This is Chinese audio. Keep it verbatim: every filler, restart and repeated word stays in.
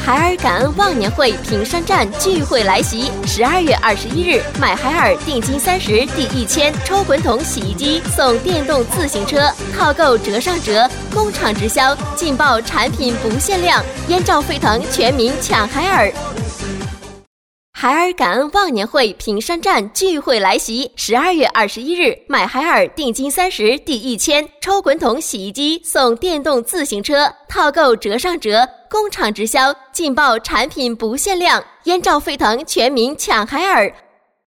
海尔感恩忘年会平山站聚会来袭，十二月二十一日买海尔定金三十抵一千，抽滚筒洗衣机送电动自行车，套购折上折，工厂直销，劲爆产品不限量，烟罩沸腾，全民抢海尔。海尔感恩忘年会平山站聚会来袭，十二月二十一日买海尔定金三十抵一千，抽滚筒洗衣机送电动自行车，套购折上折，工厂直销，劲爆产品不限量，烟罩沸腾，全民抢海尔。